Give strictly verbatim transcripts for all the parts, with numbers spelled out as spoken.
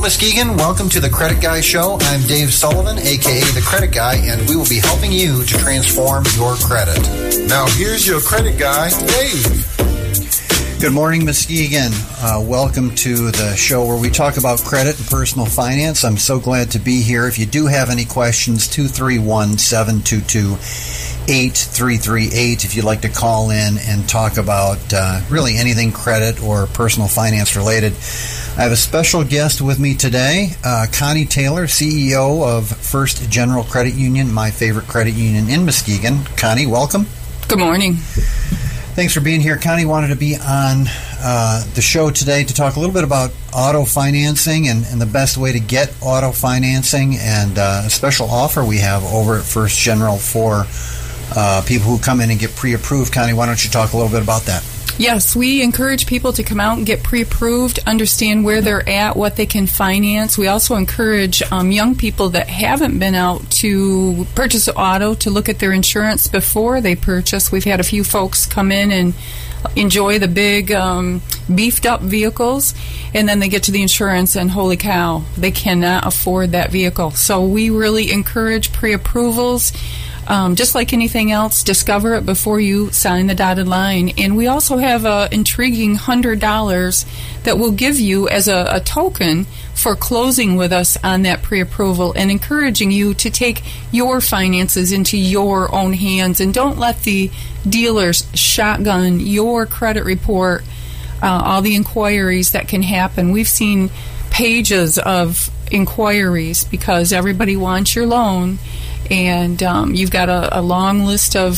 Muskegon. Welcome to the Credit Guy Show. I'm Dave Sullivan, a k a. The Credit Guy, and we will be helping you to transform your credit. Now here's your Credit Guy, Dave. Good morning, Muskegon. Uh, welcome to the show where we talk about credit and personal finance. I'm so glad to be here. If you do have any questions, two three one, seven two two, eight three three eight if you'd like to call in and talk about uh, really anything credit or personal finance related. I have a special guest with me today, uh, Connie Taylor, C E O of First General Credit Union, my favorite credit union in Muskegon. Connie, welcome. Good morning. Thanks for being here. Connie wanted to be on uh, the show today to talk a little bit about auto financing and, and the best way to get auto financing, and uh, a special offer we have over at First General for uh, people who come in and get pre-approved. Connie, why don't you talk a little bit about that? Yes, we encourage people to come out and get pre-approved, understand where they're at, what they can finance. We also encourage um, young people that haven't been out to purchase an auto to look at their insurance before they purchase. We've had a few folks come in and enjoy the big um, beefed up vehicles, and then they get to the insurance and holy cow, they cannot afford that vehicle. So we really encourage pre-approvals. Um, just like anything else, discover it before you sign the dotted line. And we also have an intriguing one hundred dollars that we'll give you as a, a token for closing with us on that pre-approval, and encouraging you to take your finances into your own hands and don't let the dealers shotgun your credit report, uh, all the inquiries that can happen. We've seen pages of inquiries because everybody wants your loan. And um, you've got a, a long list of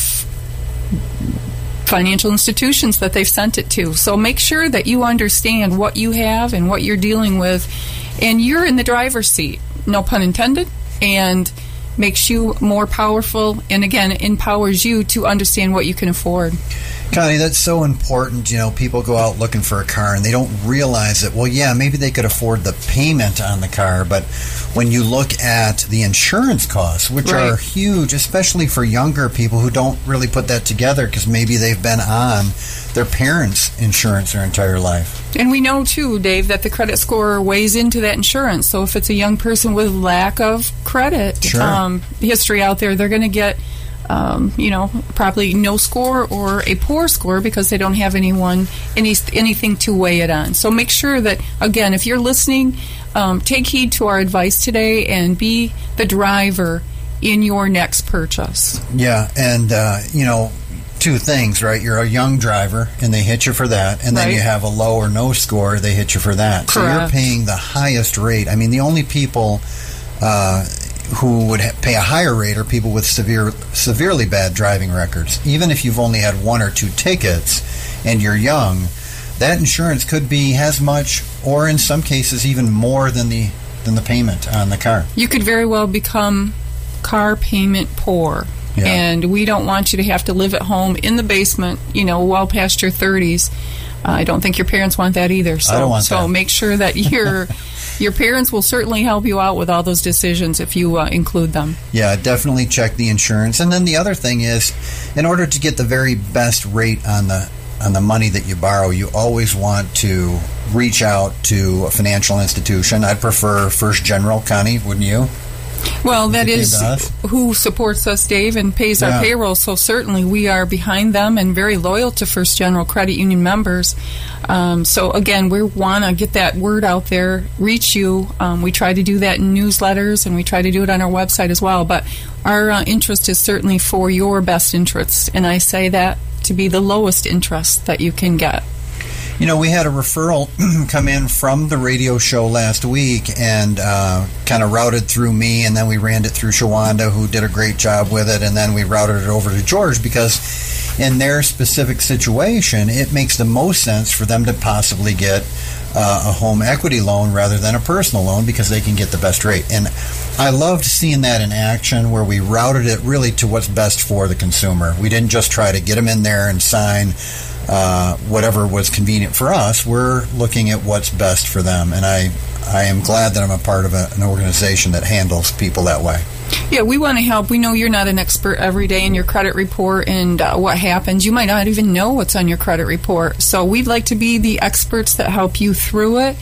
financial institutions that they've sent it to. So make sure that you understand what you have and what you're dealing with. And you're in the driver's seat, no pun intended, and makes you more powerful and, again, empowers you to understand what you can afford. Connie, that's so important. You know, people go out looking for a car and they don't realize that, well, yeah, maybe they could afford the payment on the car, but when you look at the insurance costs, which right. are huge, especially for younger people who don't really put that together because maybe they've been on their parents' insurance their entire life. And we know, too, Dave, that the credit score weighs into that insurance. So if it's a young person with lack of credit sure. um, history out there, they're going to get Um, you know, probably no score or a poor score because they don't have anyone, any anything to weigh it on. So make sure that, again, if you're listening, um, take heed to our advice today and be the driver in your next purchase. Yeah, and, uh, you know, two things, right? You're a young driver, and they hit you for that. And then right. you have a low or no score, they hit you for that. Correct. So you're paying the highest rate. I mean, the only people Uh, who would ha- pay a higher rate are people with severe, severely bad driving records. Even if you've only had one or two tickets and you're young, that insurance could be as much, or in some cases even more than the than the payment on the car. You could very well become car payment poor. Yeah. And we don't want you to have to live at home in the basement, you know, well past your thirties. Uh, I don't think your parents want that either. So, I don't want so that. make sure that your your parents will certainly help you out with all those decisions if you uh, include them. Yeah, definitely check the insurance. And then the other thing is, in order to get the very best rate on the on the money that you borrow, you always want to reach out to a financial institution. I'd prefer First General, Connie, wouldn't you? Well, that is who supports us, Dave, and pays yeah. our payroll, so certainly we are behind them and very loyal to First General Credit Union members. Um, so, again, we want to get that word out there, reach you. Um, we try to do that in newsletters, and we try to do it on our website as well. But our uh, interest is certainly for your best interest, and I say that to be the lowest interest that you can get. You know, we had a referral come in from the radio show last week and uh, kind of routed through me, and then we ran it through Shawanda, who did a great job with it, and then we routed it over to George because in their specific situation, it makes the most sense for them to possibly get uh, a home equity loan rather than a personal loan because they can get the best rate. And I loved seeing that in action where we routed it really to what's best for the consumer. We didn't just try to get them in there and sign Uh, whatever was convenient for us. We're looking at what's best for them, and I, I am glad that I'm a part of a, an organization that handles people that way. Yeah, we want to help. We know you're not an expert every day in your credit report and uh, what happens. You might not even know what's on your credit report. So we'd like to be the experts that help you through it.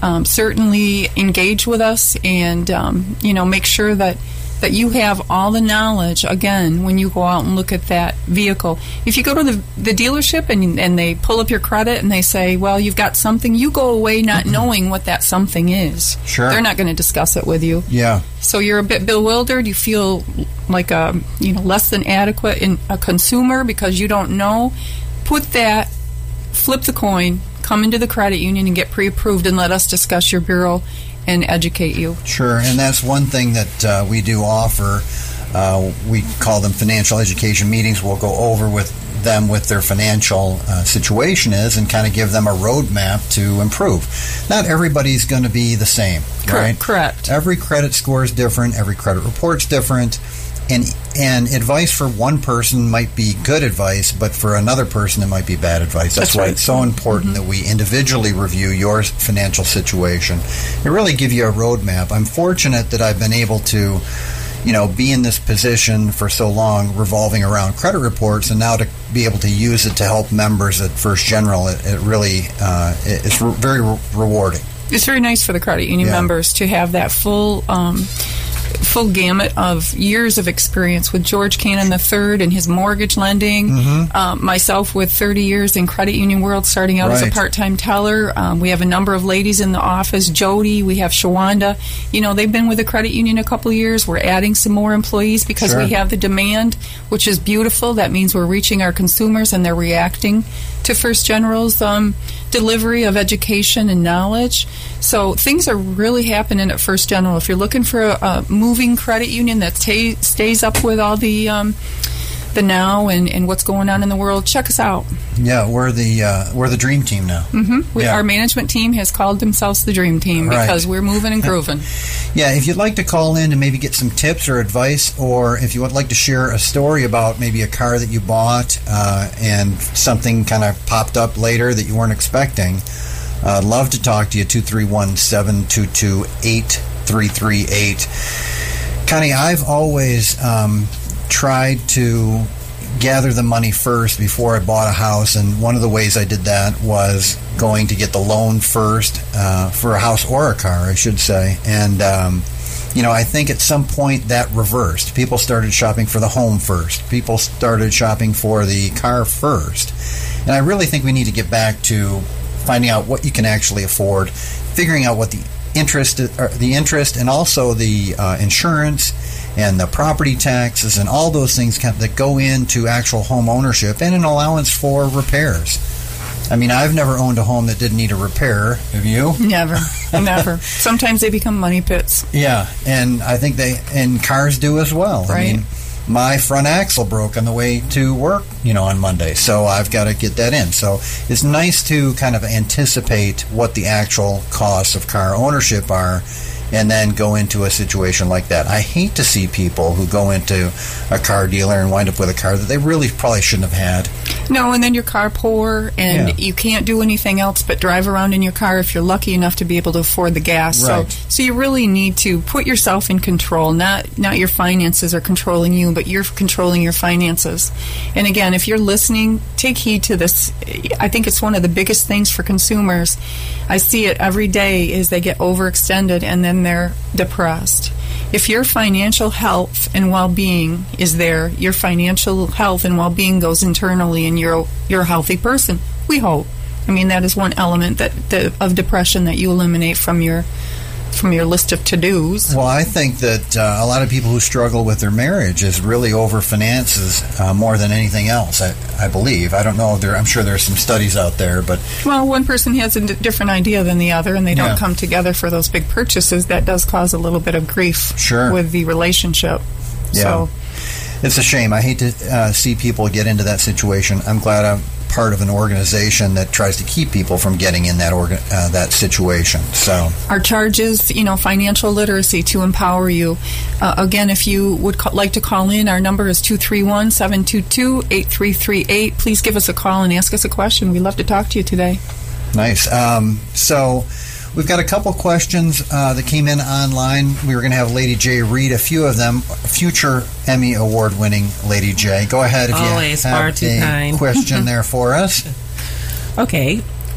um, certainly engage with us and, um, you know, make sure that that you have all the knowledge, again, when you go out and look at that vehicle. If you go to the, the dealership and, and they pull up your credit and they say, well, you've got something, you go away not knowing what that something is. Sure. They're not going to discuss it with you. Yeah. So you're a bit bewildered. You feel like a, you know, less than adequate in a consumer because you don't know. Put that, flip the coin, come into the credit union and get pre-approved and let us discuss your bureau and educate you. Sure, and that's one thing that uh, we do offer. Uh, we call them financial education meetings. We'll go over with them what their financial uh, situation is and kind of give them a roadmap to improve. Not everybody's going to be the same, right? Correct. Every credit score is different. Every credit report's different. And and advice for one person might be good advice, but for another person it might be bad advice. That's, That's why right. it's so important mm-hmm. that we individually review your financial situation and really give you a roadmap. I'm fortunate that I've been able to, you know, be in this position for so long revolving around credit reports, and now to be able to use it to help members at First General, it, it really uh, it's re- very re- rewarding. It's very nice for the credit union yeah. members to have that full um, full gamut of years of experience with George Cannon the third and his mortgage lending, mm-hmm. um, myself with thirty years in credit union world, starting out right. as a part-time teller. Um, we have a number of ladies in the office, Jody, we have Shawanda. You know, they've been with the credit union a couple of years. We're adding some more employees because sure. we have the demand, which is beautiful. That means we're reaching our consumers and they're reacting to First General's um, delivery of education and knowledge. So things are really happening at First General. If you're looking for a, a moving credit union that ta- stays up with all the um, the now and, and what's going on in the world, check us out. Yeah, we're the uh, we're the dream team now. Mm-hmm. We, yeah. Our management team has called themselves the dream team right. because we're moving and grooving. Yeah, if you'd like to call in and maybe get some tips or advice, or if you would like to share a story about maybe a car that you bought uh, and something kind of popped up later that you weren't expecting, uh, I'd love to talk to you. two three one, seven two two, eight three three eight. Connie, I've always um, tried to gather the money first before I bought a house, and one of the ways I did that was going to get the loan first uh, for a house or a car, I should say. And um, you know, I think at some point that reversed. People started shopping for the home first. People started shopping for the car first. And I really think we need to get back to finding out what you can actually afford, figuring out what the interest, or the interest, and also the uh, insurance and the property taxes and all those things that go into actual home ownership, and an allowance for repairs. I mean, I've never owned a home that didn't need a repair. Have you? Never. Never. Sometimes they become money pits. Yeah, and I think they, and cars do as well. Right. I mean, my front axle broke on the way to work, you know, on Monday, so I've got to get that in. So it's nice to kind of anticipate what the actual costs of car ownership are, and then go into a situation like that. I hate to see people who go into a car dealer and wind up with a car that they really probably shouldn't have had. No, and then your car poor, and Yeah. you can't do anything else but drive around in your car if you're lucky enough to be able to afford the gas. Right. So, so you really need to put yourself in control. Not not your finances are controlling you, but you're controlling your finances. And again, if you're listening, take heed to this. I think it's one of the biggest things for consumers. I see it every day is they get overextended and then they're depressed. If your financial health and well-being is there, your financial health and well-being goes internally, and you're you're a healthy person. We hope. I mean, that is one element that, that of depression that you eliminate from your from your list of to-dos. Well, I think that uh, a lot of people who struggle with their marriage is really over finances uh, more than anything else, I, I believe. I don't know. There, I'm sure there are some studies out there, but... Well, one person has a d- different idea than the other, and they don't Yeah. come together for those big purchases. That does cause a little bit of grief Sure. with the relationship. Yeah. So, It's a shame. I hate to uh, see people get into that situation. I'm glad I'm part of an organization that tries to keep people from getting in that orga- uh, that situation. So our charge is, you know, financial literacy to empower you. Uh, again, if you would ca- like to call in, our number is two three one, seven two two, eight three three eight. Please give us a call and ask us a question. We'd love to talk to you today. nice. Um, so we've got a couple questions uh, that came in online. We were going to have Lady J read a few of them. Future Emmy Award-winning Lady J. Go ahead if Always you far have too a kind. question there for us. Okay.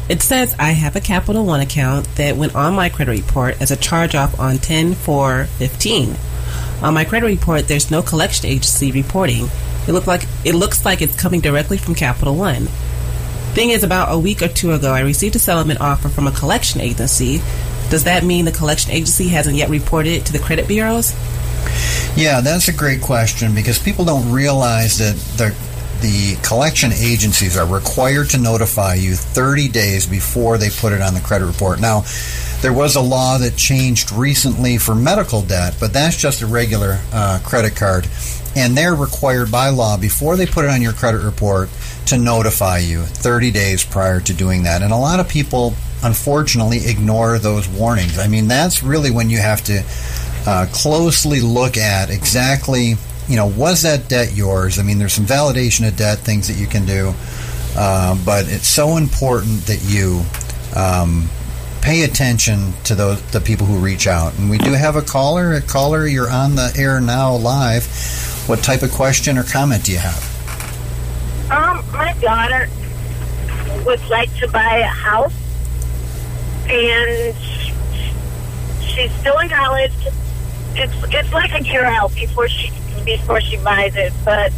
It says I have a Capital One account that went on my credit report as a charge-off on ten four fifteen. On my credit report, there's no collection agency reporting. It look like it looks like it's coming directly from Capital One. Thing is, about a week or two ago, I received a settlement offer from a collection agency. Does that mean the collection agency hasn't yet reported it to the credit bureaus? Yeah, that's a great question, because people don't realize that the the collection agencies are required to notify you thirty days before they put it on the credit report. Now, there was a law that changed recently for medical debt, but that's just a regular uh, credit card. And they're required by law, before they put it on your credit report, to notify you thirty days prior to doing that. And a lot of people, unfortunately, ignore those warnings. I mean, that's really when you have to uh, closely look at exactly, you know, was that debt yours? I mean, there's some validation of debt, things that you can do. Uh, but it's so important that you um, pay attention to those the people who reach out. And we do have a caller. A caller, you're on the air now live. What type of question or comment do you have? Um, my daughter would like to buy a house, and she's still in college. It's it's like a year out before she before she buys it. But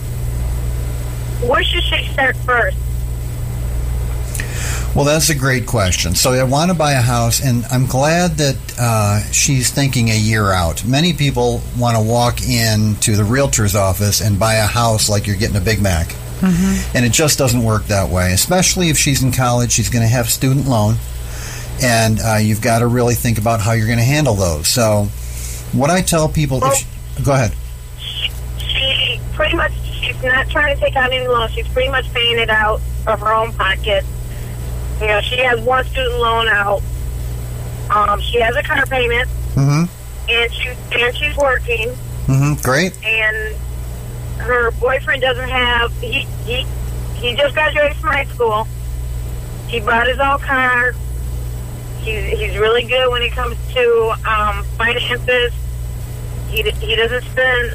where should she start first? Well, that's a great question. So I want to buy a house, and I'm glad that uh, she's thinking a year out. Many people want to walk into the realtor's office and buy a house like you're getting a Big Mac. Mm-hmm. And it just doesn't work that way, especially if she's in college. She's going to have student loan, and uh, you've got to really think about how you're going to handle those. So what I tell people... Well, if she, go ahead. She, she pretty much, she's not trying to take out any loan. She's pretty much paying it out of her own pocket. You know, she has one student loan out. Um, she has a car payment, mm-hmm. and she and she's working. Mm-hmm. Great. And her boyfriend doesn't have. He he he just graduated from high school. He bought his own car. He's he's really good when it comes to um, finances. He he doesn't spend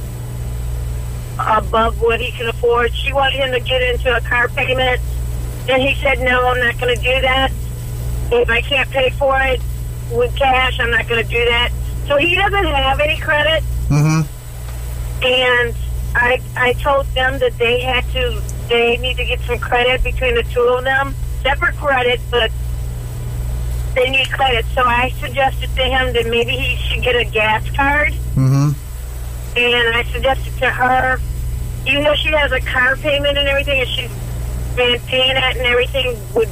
above what he can afford. She wanted him to get into a car payment. And he said, no, I'm not going to do that. If I can't pay for it with cash, I'm not going to do that. So he doesn't have any credit. Mm-hmm. And I I told them that they had to, they need to get some credit between the two of them. Separate credit, but they need credit. So I suggested to him that maybe he should get a gas card. Mm-hmm. And I suggested to her, even though she has a car payment and everything, and she's been paying it and everything with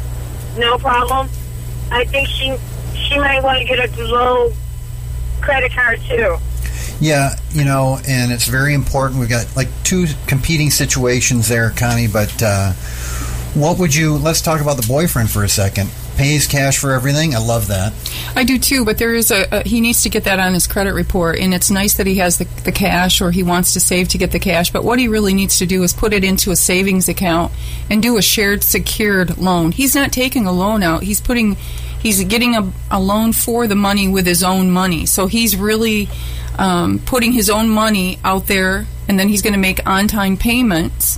no problem, I think she she might want to get a low credit card too. Yeah, you know, and it's very important. We've got like two competing situations there, Connie, but uh, what would you, let's talk about the boyfriend for a second. Pays cash for everything. I love that. I do too, but there is a, a he needs to get that on his credit report, and it's nice that he has the, the cash, or he wants to save to get the cash, but what he really needs to do is put it into a savings account and do a shared secured loan. He's not taking a loan out. He's putting he's getting a, a loan for the money with his own money. So he's really um, putting his own money out there, and then he's going to make on-time payments.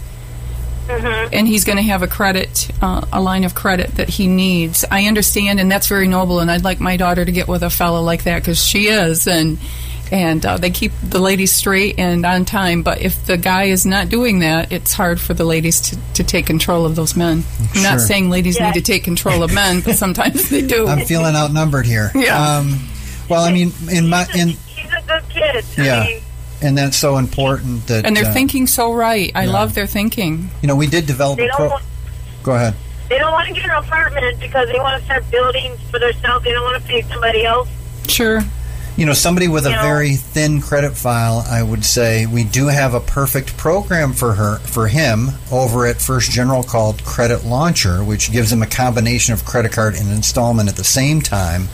Mm-hmm. And he's going to have a credit, uh, a line of credit that he needs. I understand, and that's very noble, and I'd like my daughter to get with a fellow like that, because she is, and and uh, they keep the ladies straight and on time. But if the guy is not doing that, it's hard for the ladies to, to take control of those men. I'm sure. not saying ladies Yeah. need to take control of men, but sometimes they do. I'm feeling outnumbered here. Yeah. Um, well, I mean, in my in He's a good kid. Yeah. I mean, and that's so important that And they're uh, thinking so right. I yeah. love their thinking. You know, we did develop They a don't pro. want- Go ahead. they don't want to get an apartment because they want to start building for themselves. They don't want to pay somebody else. Sure. You know, somebody with a You know. very thin credit file, I would say we do have a perfect program for her, for him, over at First General called Credit Launcher, which gives him a combination of credit card and installment at the same time.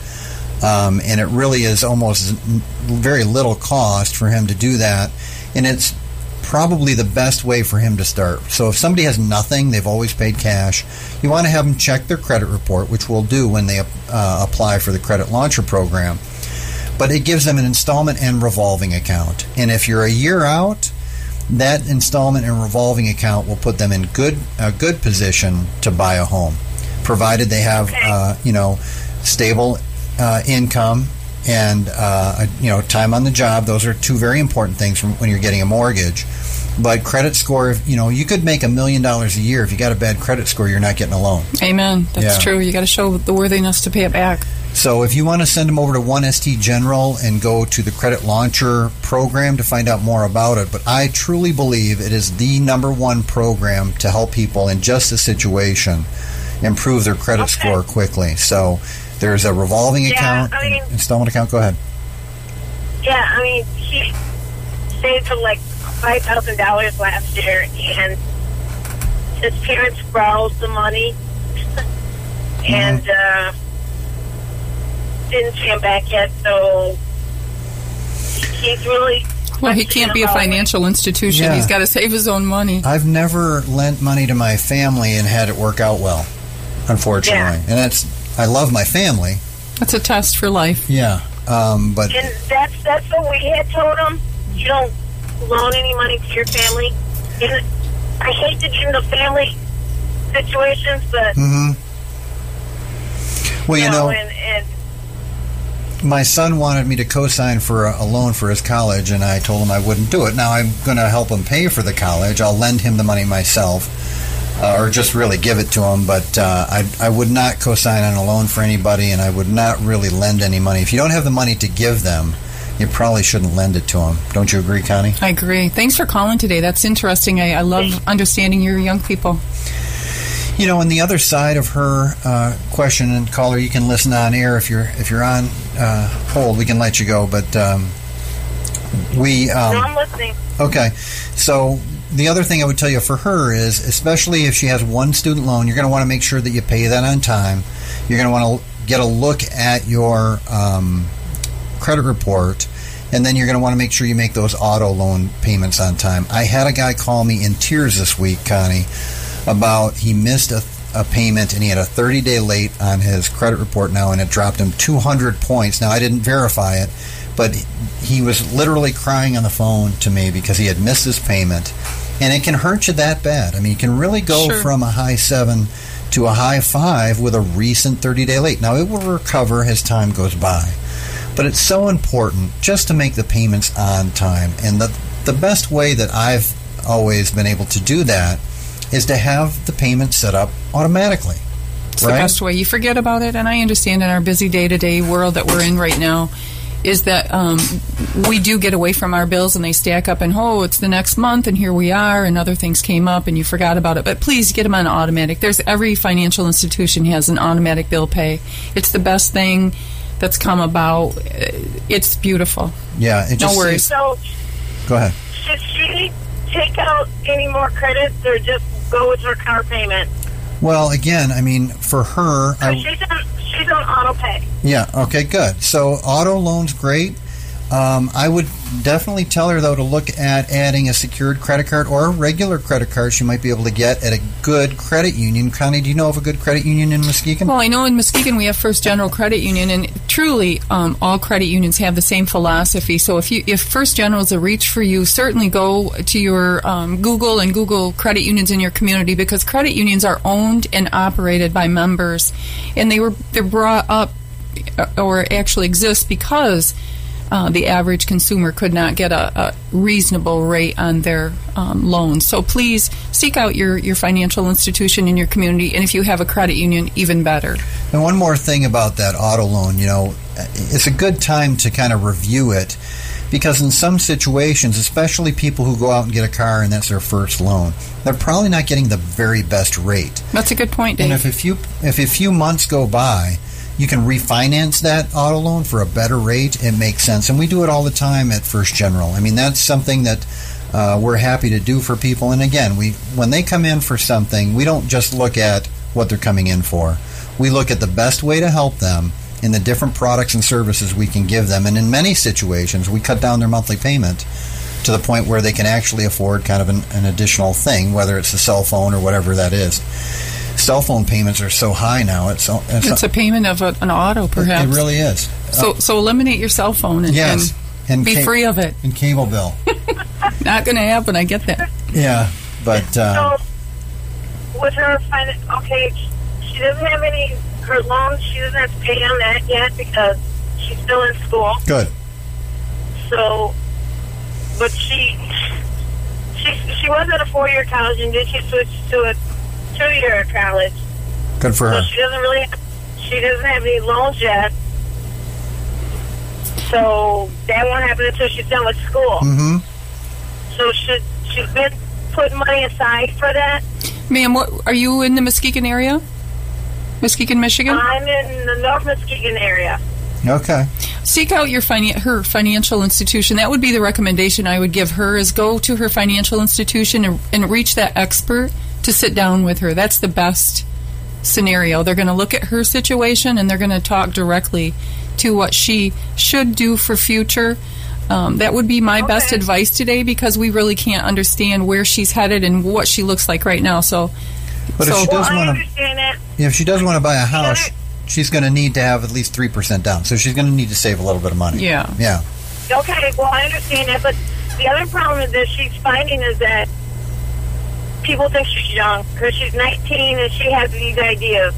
Um, and it really is almost very little cost for him to do that. And it's probably the best way for him to start. So if somebody has nothing, they've always paid cash, you want to have them check their credit report, which we'll do when they uh, apply for the Credit Launcher program. But it gives them an installment and revolving account. And if you're a year out, that installment and revolving account will put them in good a good position to buy a home. provided they have, Okay. uh, you know, stable uh, income and, uh, you know, time on the job. Those are two very important things from when you're getting a mortgage. But credit score, you know, you could make a million dollars a year. If you got a bad credit score, you're not getting a loan. Amen. That's Yeah. true. You got to show the worthiness to pay it back. So if you want to send them over to one S T General and go to the Credit Launcher program to find out more about it, but I truly believe it is the number one program to help people in just this situation improve their credit Okay. score quickly. So there's a revolving Yeah, account, I mean- installment account. Go ahead. Yeah, I mean, he saved for like five thousand dollars last year, and his parents borrowed the money, and uh, didn't pay him back yet. So he's really Well, he can't be a financial institution. Yeah. He's got to save his own money. I've never lent money to my family and had it work out well, unfortunately. Yeah. And that's, I love my family. That's a test for life. Yeah. Um, but And that's that's what we had told him. You don't loan any money to your family. And I hate to get into family situations, but mhm. Well, you know, and, and my son wanted me to co-sign for a, a loan for his college, and I told him I wouldn't do it. Now I'm going to help him pay for the college. I'll lend him the money myself, uh, or just really give it to him. But uh, I, I would not co-sign on a loan for anybody, and I would not really lend any money. If you don't have the money to give them, you probably shouldn't lend it to them. Don't you agree, Connie? I agree. Thanks for calling today. That's interesting. I, I love understanding your young people. You know, and the other side of her uh, question, and caller, you can listen on air if you're if you're on uh, hold. We can let you go, but um, we. Um, no, I'm listening. Okay, so the other thing I would tell you for her is, especially if she has one student loan, you're going to want to make sure that you pay that on time. You're going to want to get a look at your um, credit report, and then you're going to want to make sure you make those auto loan payments on time. I had a guy call me in tears this week, Connie, about he missed a, a payment and he had a thirty-day late on his credit report now, and it dropped him two hundred points. Now, I didn't verify it, but he was literally crying on the phone to me because he had missed his payment. And it can hurt you that bad. I mean, you can really go Sure. from a high seven to a high five with a recent thirty-day late. Now, it will recover as time goes by. But it's so important just to make the payments on time. And the, the best way that I've always been able to do that is to have the payment set up automatically. It's right? the best way. You forget about it, and I understand in our busy day-to-day world that we're in right now is that um, we do get away from our bills and they stack up and, oh, it's the next month and here we are and other things came up and you forgot about it. But please get them on automatic. There's every financial institution has an automatic bill pay. It's the best thing that's come about. It's beautiful. Yeah. It just, No worries. So Go ahead. should she take out any more credits or just go with her car payment? Well, again, I mean, for her, I, she's on she's on auto pay. yeah, okay, good. So auto loan's great. Um, I would definitely tell her, though, to look at adding a secured credit card or a regular credit card she might be able to get at a good credit union. Connie, do you know of a good credit union in Muskegon? Well, I know in Muskegon we have First General Credit Union, and truly um, all credit unions have the same philosophy. So if you if First General is a reach for you, certainly go to your um, Google and Google credit unions in your community, because credit unions are owned and operated by members, and they were they're brought up or actually exist because Uh, the average consumer could not get a, a reasonable rate on their um, loans. So please seek out your, your financial institution in your community, and if you have a credit union, even better. And one more thing about that auto loan, you know, it's a good time to kind of review it, because in some situations, especially people who go out and get a car and that's their first loan, they're probably not getting the very best rate. That's a good point, Dave. And if a few if a few months go by, you can refinance that auto loan for a better rate. It makes sense. And we do it all the time at First General. I mean, that's something that uh, we're happy to do for people. And again, we when they come in for something, we don't just look at what they're coming in for. We look at the best way to help them in the different products and services we can give them. And in many situations, we cut down their monthly payment to the point where they can actually afford kind of an, an additional thing, whether it's a cell phone or whatever that is. Cell phone payments are so high now. It's it's, it's a payment of a, an auto, perhaps. It really is. So so eliminate your cell phone and, Yes. and And be ca- free of it. And cable bill. Not going to happen. I get that. Yeah, but uh, So with her, fin- okay, she's doesn't have any, her loans, she doesn't have to pay on that yet because she's still in school. Good. So, but she, she, she was at a four-year college and then she switched to a two-year college. Good for So her. she doesn't really, she doesn't have any loans yet. So that won't happen until she's done with school. Mm-hmm. So should she's been putting money aside for that? Ma'am, what, are you in the Muskegon area? Muskegon, Michigan? I'm in the North Muskegon area. Okay. Seek out your finan- her financial institution. That would be the recommendation I would give her, is go to her financial institution and, and reach that expert to sit down with her. That's the best scenario. They're going to look at her situation and they're going to talk directly to what she should do for future. Um, that would be my Okay. best advice today, because we really can't understand where she's headed and what she looks like right now. So, But if so she Well, does I want to, understand that. if she does want to buy a house, other- she's going to need to have at least three percent down. So she's going to need to save a little bit of money. yeah. Yeah. Okay, well, I understand that, but the other problem that she's finding is that people think she's young because she's nineteen and she has these ideas.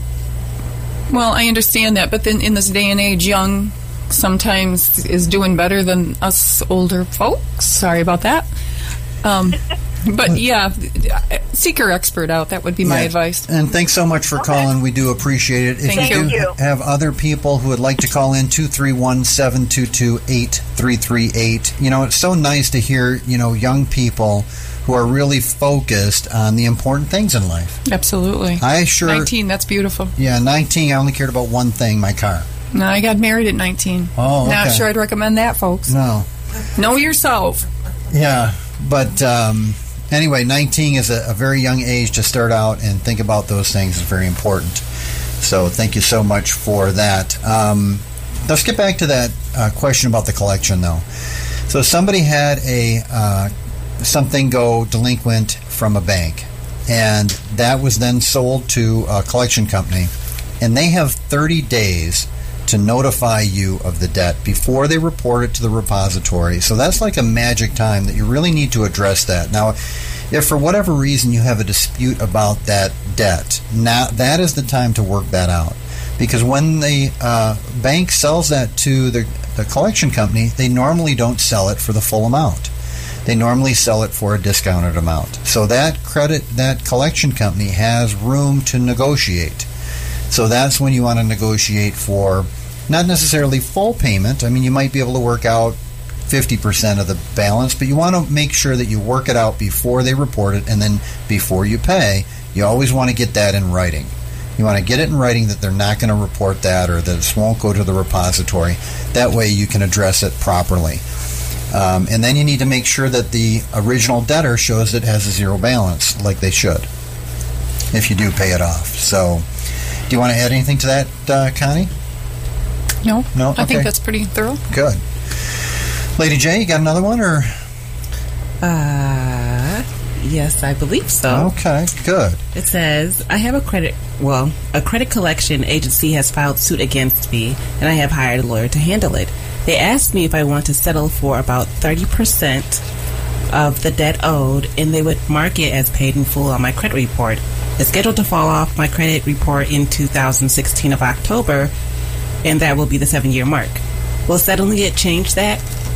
Well, I understand that, but then in this day and age, young sometimes is doing better than us older folks. Sorry about that. Um, but yeah, seek her expert out. That would be my Yeah. advice. And thanks so much for Okay. calling. We do appreciate it. If Thank you you. do Thank you. have other people who would like to call in, two three one, seven two two, eight three three eight. You know, it's so nice to hear, you know, young people who are really focused on the important things in life. Absolutely. I sure, nineteen, that's beautiful. yeah, nineteen, I only cared about one thing, my car. No, I got married at nineteen. Oh, Not okay. sure I'd recommend that, folks. No. Know yourself. Yeah, but um, anyway, nineteen is a, a very young age to start out and think about those things is very important. So thank you so much for that. Um, let's get back to that uh, question about the collection, though. So somebody had a uh, something go delinquent from a bank, and that was then sold to a collection company, and they have thirty days to notify you of the debt before they report it to the repository. So that's like a magic time that you really need to address that. Now, if for whatever reason you have a dispute about that debt, now that is the time to work that out. Because when the uh, bank sells that to the, the collection company, they normally don't sell it for the full amount. They normally sell it for a discounted amount. So that credit, that collection company has room to negotiate. So that's when you want to negotiate for not necessarily full payment. I mean, you might be able to work out fifty percent of the balance, but you want to make sure that you work it out before they report it, and then before you pay, you always want to get that in writing. You want to get it in writing that they're not going to report that, or that it won't go to the repository. That way you can address it properly. Um, and then you need to make sure that the original debtor shows it has a zero balance, like they should, if you do pay it off. So, do you want to add anything to that, uh, Connie? No? No? I think Okay. that's pretty thorough. Good. Lady J, you got another one, or? Uh, yes, I believe so. Okay, good. It says, I have a credit, well, a credit collection agency has filed suit against me, and I have hired a lawyer to handle it. They asked me if I want to settle for about thirty percent of the debt owed, and they would mark it as paid in full on my credit report. It's scheduled to fall off my credit report in two thousand sixteen of October, and that will be the seven-year mark. Will settling it change that?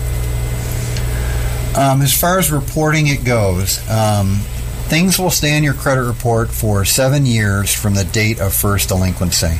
Um, as far as reporting it goes, um, things will stay in your credit report for seven years from the date of first delinquency.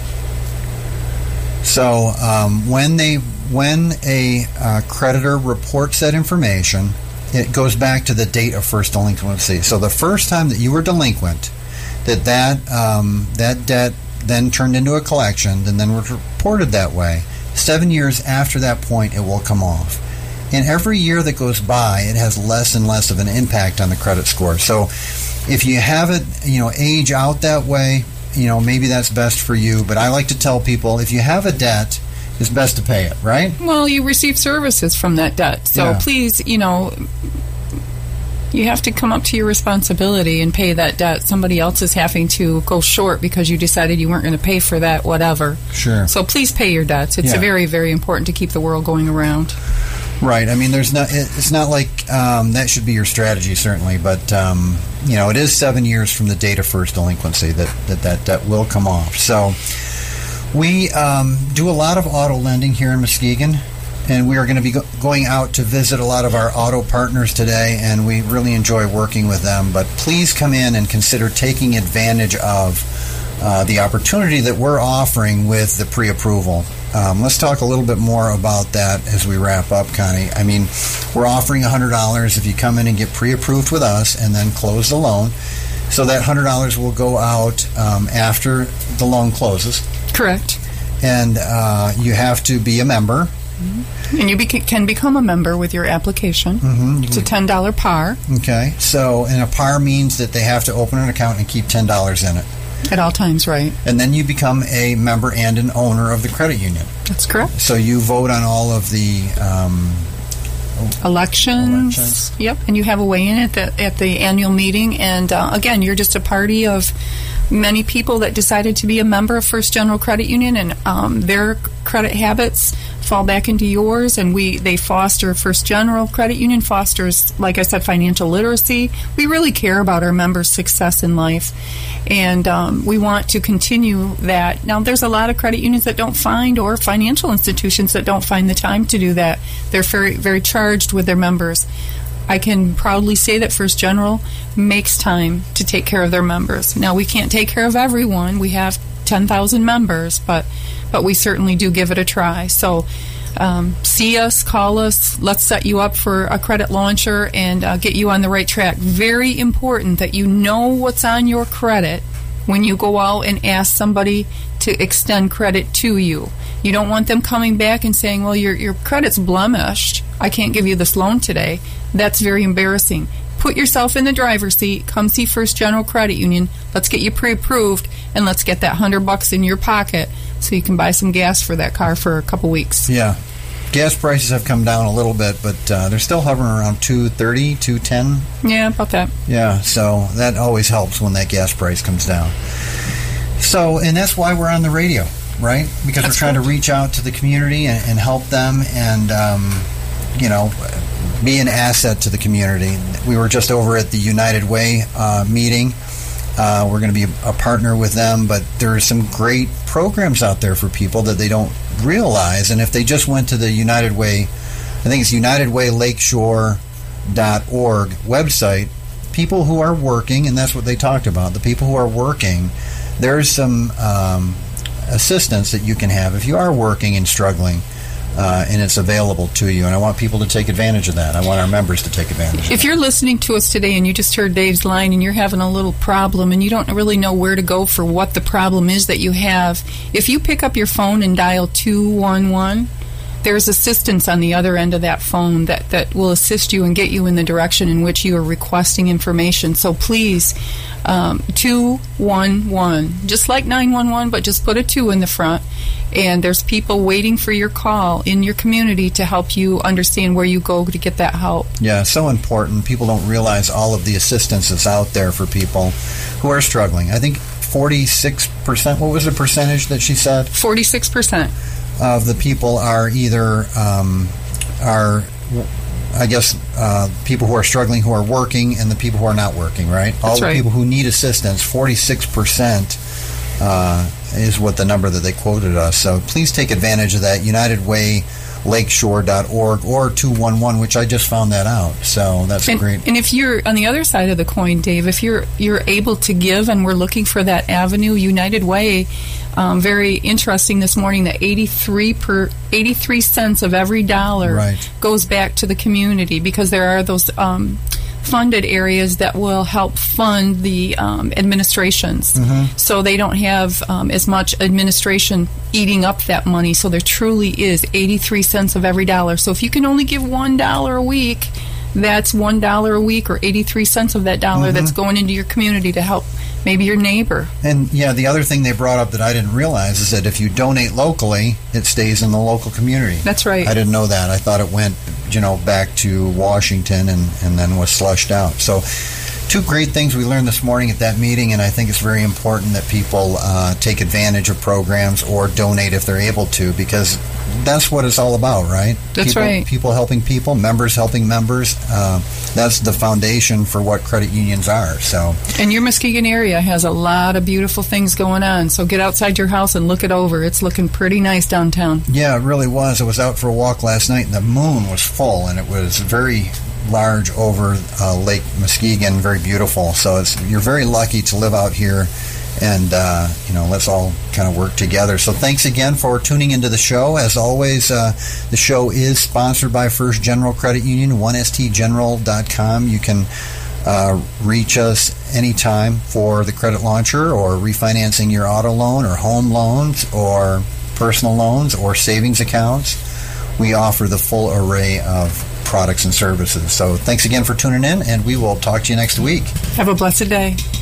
So um, when they when a uh, creditor reports that information, it goes back to the date of first delinquency. So the first time that you were delinquent, that that um, that debt then turned into a collection and then was reported that way, seven years after that point, it will come off. And every year that goes by, it has less and less of an impact on the credit score. So if you have it, you know, age out that way, you know, maybe that's best for you. But I like to tell people, if you have a debt, it's best to pay it, right? Well, you receive services from that debt. So Yeah. please, you know, you have to come up to your responsibility and pay that debt. Somebody else is having to go short because you decided you weren't going to pay for that, whatever. Sure. So please pay your debts. It's Yeah. very, very important to keep the world going around. Right. I mean, there's not. it- It's not like um, that should be your strategy, certainly. But um, you know, it is seven years from the date of first delinquency that that that debt will come off. So we um, do a lot of auto lending here in Muskegon, and we are going to be go- going out to visit a lot of our auto partners today, and we really enjoy working with them. But please come in and consider taking advantage of uh, the opportunity that we're offering with the pre-approval. Um, let's talk a little bit more about that as we wrap up, Connie. I mean, we're offering one hundred dollars if you come in and get pre-approved with us and then close the loan. So that one hundred dollars will go out um, after the loan closes. Correct. And uh, you have to be a member. And you bec- can become a member with your application. Mm-hmm. It's a ten dollars par Okay. So, and a par means that they have to open an account and keep ten dollars in it. at all times, right? And then you become a member and an owner of the credit union. That's correct. So you vote on all of the um, Elections. Elections. Yep. And you have a weigh-in at the at the annual meeting. And uh, again, you're just a party of many people that decided to be a member of First General Credit Union, and um, their credit habits fall back into yours. And we they foster First General Credit Union fosters, like I said, financial literacy. We really care about our members' success in life, and um, we want to continue that. Now, there's a lot of credit unions that don't find, or financial institutions that don't find the time to do that. They're very very charged with their members. I can proudly say that First General makes time to take care of their members. Now, we can't take care of everyone. We have ten thousand members, but but we certainly do give it a try. So um, see us, call us, let's set you up for a credit launcher and uh, get you on the right track. Very important that you know what's on your credit when you go out and ask somebody to extend credit to you. You don't want them coming back and saying, well, your your credit's blemished. I can't give you this loan today. That's very embarrassing. Put yourself in the driver's seat. Come see First General Credit Union. Let's get you pre-approved, and let's get that hundred bucks in your pocket so you can buy some gas for that car for a couple weeks. Yeah. Gas prices have come down a little bit, but uh, they're still hovering around two thirty, two ten. Yeah, about that. Yeah, so that always helps when that gas price comes down. So, and that's why we're on the radio, right? Because That's we're trying correct. to reach out to the community and, and help them and, um, you know, be an asset to the community. We were just over at the United Way uh, meeting. Uh, we're going to be a partner with them, but there are some great programs out there for people that they don't realize. And if they just went to the United Way, I think it's united way lakeshore dot org website, people who are working, and that's what they talked about, the people who are working, there's some um, assistance that you can have if you are working and struggling. Uh, and it's available to you, and I want people to take advantage of that. I want our members to take advantage of If that. you're listening to us today and you just heard Dave's line and you're having a little problem and you don't really know where to go for what the problem is that you have, if you pick up your phone and dial two one one, there's assistance on the other end of that phone that, that will assist you and get you in the direction in which you are requesting information. So please, um, two one one, just like nine one one, but just put a two in the front. And there's people waiting for your call in your community to help you understand where you go to get that help. Yeah, so important. People don't realize all of the assistance that's out there for people who are struggling. I think forty-six percent, what was the percentage that she said? forty-six percent. Of the people are either, um, are, I guess, uh, people who are struggling who are working and the people who are not working, right? All That's the right. people who need assistance, forty-six percent uh, is what the number that they quoted us. So please take advantage of that, united way lakeshore dot org or two one one, which I just found that out. So that's And, great. and if you're on the other side of the coin, Dave, if you're you're able to give and we're looking for that avenue, United Way, um, very interesting this morning that eighty-three per eighty-three cents of every dollar Right. goes back to the community because there are those um, funded areas that will help fund the um, administrations. Mm-hmm. So they don't have um, as much administration eating up that money. So there truly is eighty-three cents of every dollar. So if you can only give one dollar a week, that's one dollar a week or eighty-three cents of that dollar Mm-hmm. that's going into your community to help maybe your neighbor. And yeah, the other thing they brought up that I didn't realize is that if you donate locally, it stays in the local community. That's right. I didn't know that. I thought it went, you know, back to Washington and, and then was slushed out. So two great things we learned this morning at that meeting, and I think it's very important that people uh, take advantage of programs or donate if they're able to, because that's what it's all about, right? That's people, right. People helping people, members helping members. Uh, that's the foundation for what credit unions are. So, and your Muskegon area has a lot of beautiful things going on, so get outside your house and look it over. It's looking pretty nice downtown. Yeah, it really was. I was out for a walk last night, and the moon was full, and it was very large over uh, Lake Muskegon, very beautiful. So it's, you're very lucky to live out here, and uh, you know, let's all kind of work together. So thanks again for tuning into the show. As always, uh, the show is sponsored by First General Credit Union, one S T general dot com. You can uh, reach us anytime for the credit launcher or refinancing your auto loan or home loans or personal loans or savings accounts. We offer the full array of products and services. So thanks again for tuning in, and we will talk to you next week. Have a blessed day.